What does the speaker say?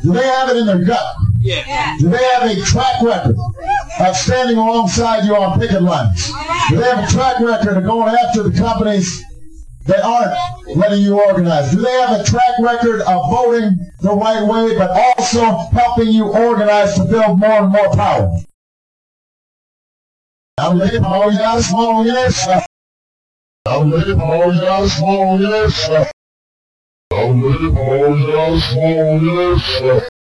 Do they have it in their gut? Yeah. Do they have a track record of standing alongside you on picket lines? Do they have a track record of going after the companies that aren't letting you organize? Do they have a track record of voting the right way, but also helping you organize to build more and more power? I'm looking for all you got small units. I'm looking for all you got small units. I'm looking for all you got small units.